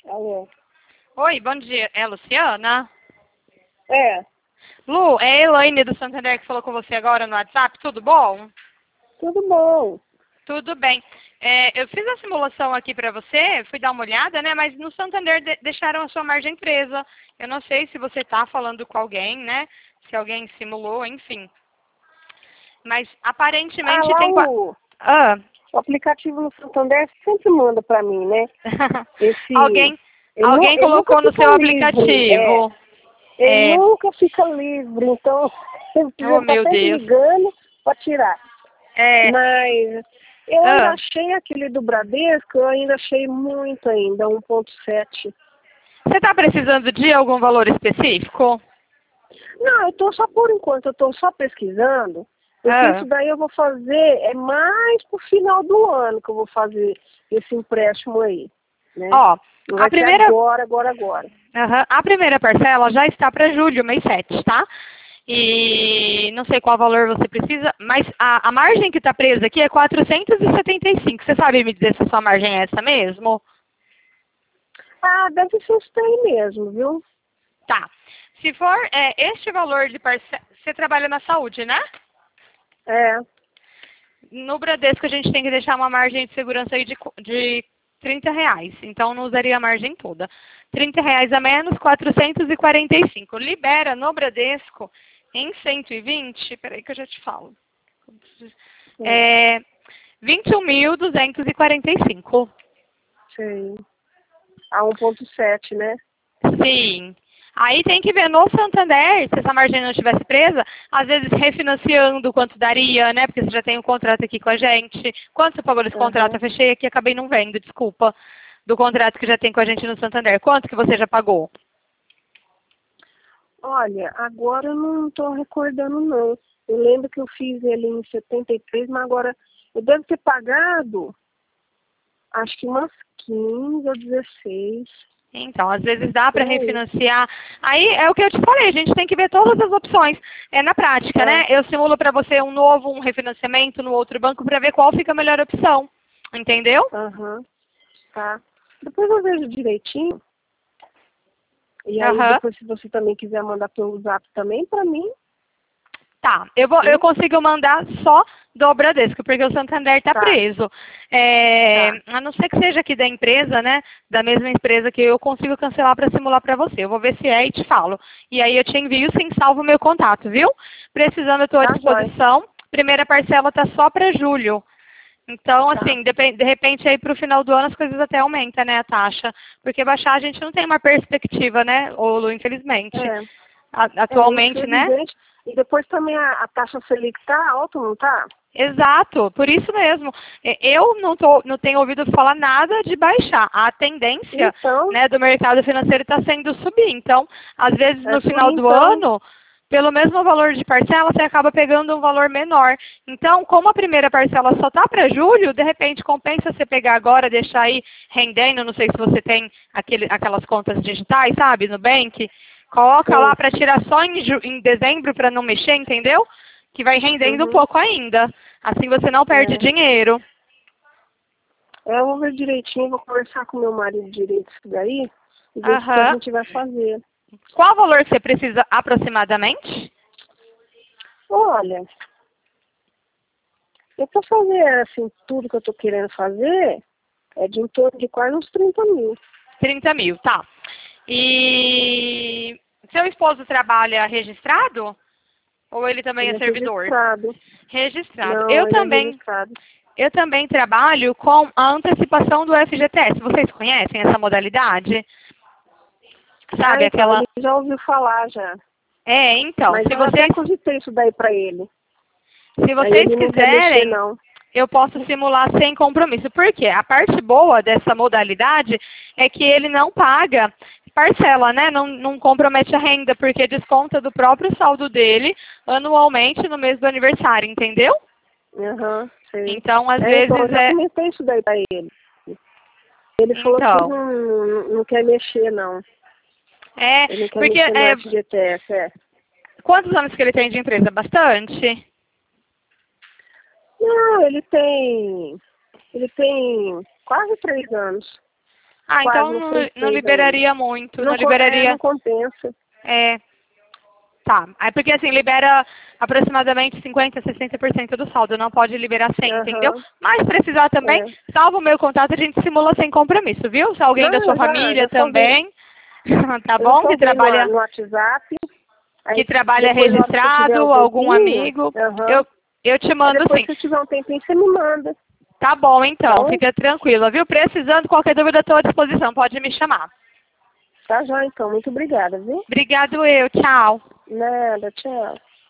Alô? Oi, bom dia. É a Luciana? É, Lu, é a Elaine do Santander que falou com você agora no WhatsApp. Tudo bom? tudo bom. Tudo bem. Eu fiz a simulação aqui para você, fui dar uma olhada, né? Mas no Santander deixaram a sua margem presa. Eu não sei se você está falando com alguém, né? Se alguém simulou, enfim. Mas Ah, aparentemente lá tem... Ah. o aplicativo no Santander sempre manda pra mim, né? Esse, alguém, ele, alguém ele nunca colocou no fica seu livre, aplicativo. ele É. nunca fica livre, então eu Oh, preciso estar meu sempre Deus. ligando pra tirar. É. Mas eu ainda Ah. achei aquele do Bradesco, eu ainda achei muito ainda, 1.7. Você está precisando de algum valor específico? Não, eu tô só por enquanto, eu tô só pesquisando, porque Ah. isso daí eu vou fazer, é mais pro final do ano que eu vou fazer esse empréstimo aí, né? Ó, Não a vai ser primeira, agora. a primeira parcela já está para julho, mês 7, tá? E não sei qual valor você precisa, mas a margem que está presa aqui é 475. Você sabe me dizer se a sua margem é essa mesmo? Ah, deve ser isso daí mesmo, viu? Tá. Se for este valor de parcela... Você trabalha na saúde, né? É, No Bradesco a gente tem que deixar uma margem de segurança aí de R$ 30. Então não usaria a margem toda. R$ 30 a menos, 445. Libera no Bradesco em 120. Peraí que eu já te falo. é, É 21.245. sei. A 1.7, né? Sim. Aí tem que ver no Santander, se essa margem não estivesse presa, às vezes refinanciando quanto daria, né? Porque você já tem um contrato aqui com a gente. Quanto você pagou nesse contrato? Aham. Eu fechei aqui e acabei não vendo, desculpa. Do contrato que já tem com a gente no Santander. Quanto que você já pagou? Olha, agora eu não tô recordando não. Eu lembro que eu fiz ele em 73, mas agora eu devo ter pagado, acho que umas 15 ou 16. Então, às vezes dá Por para aí. refinanciar. Aí é o que eu te falei, a gente tem que ver todas as opções. É na prática, É, né? Eu simulo para você um refinanciamento no outro banco para ver qual fica a melhor opção. Entendeu? aham, tá. Depois eu vejo direitinho. E aí Aham. depois se você também quiser mandar pelo Zap também pra mim, Tá, eu viu? consigo mandar só do Bradesco, porque o Santander está Tá, preso. tá. A não ser que seja aqui da empresa, né? Da mesma empresa que eu consigo cancelar para simular para você. Eu vou ver se é e te falo. E aí eu te envio sem salvo o meu contato, viu? Precisando, eu estou à Tá, jóia. disposição. Primeira parcela tá só para julho. Então, Tá. assim, de repente aí para o final do ano as coisas até aumentam, né, a taxa. Porque baixar a gente não tem uma perspectiva, né, Olo, infelizmente. É, Atualmente, né? infelizmente. E depois também a taxa Selic tá alta, não tá? Exato, por isso mesmo. Eu não tenho ouvido falar nada de baixar. A tendência, Então, né, do mercado financeiro está sendo subir. Então, às vezes é no subir final do então. ano, pelo mesmo valor de parcela, você acaba pegando um valor menor. Então, como a primeira parcela só está para julho, de repente compensa você pegar agora, deixar aí rendendo. Não sei se você tem aquelas contas digitais, sabe, no Bank. Coloca lá Sim. para tirar só em dezembro para não mexer, entendeu? Que vai rendendo um Uhum. pouco ainda. Assim você não perde É. dinheiro. Eu vou ver direitinho, vou conversar com meu marido direito isso daí e ver o que a Aham. gente vai fazer. Qual valor você precisa aproximadamente? Olha, eu pra fazer assim, tudo que eu tô querendo fazer, é de em torno de quase uns 30 mil. 30.000, tá. E seu esposo trabalha registrado? Ou ele também Ele é é servidor? registrado. Registrado. Não, ele é registrado. Eu também trabalho com a antecipação do FGTS. Vocês conhecem essa modalidade? Ah, Sabe então, aquela... ele já ouviu falar já. Então, Mas eu até cogitei isso daí pra ele. se Aí vocês ele não quer mexer, quiserem, não. eu posso simular sem compromisso. Por quê? A parte boa dessa modalidade é que ele não paga parcela, né? Não compromete a renda, porque desconta do próprio saldo dele anualmente no mês do aniversário, entendeu? Aham, sei. Então, às É, então, eu vezes já comentei isso daí pra ele. Ele falou que Então, não quer mexer, não. é, Ele não quer porque mexer no FGTS, é. quantos anos que ele tem de empresa? Bastante? Não, ele tem quase 3 anos. Ah, quase então no não 6,6 liberaria muito, não ainda. liberaria... Não compensa. É, tá. É porque assim, libera aproximadamente 50%, 60% do saldo, não pode liberar 100, entendeu? Aham. Mas precisar também, salva o meu contato, a gente simula sem compromisso, viu? Se alguém da Não, sua eu família já salvei. também, tá Eu já bom? Que salvei trabalha, no WhatsApp. que Aí trabalha depois, na hora que você tiver um registrado, algum tempinho, amigo, aham. eu te Aí mando depois, sim. se tiver um tempinho, você me manda. Tá bom, então, Então, fica tranquila, viu? Precisando, qualquer dúvida, estou à disposição, pode me chamar. tá já então. Muito obrigada, viu? Obrigado eu, tchau. Nada, tchau.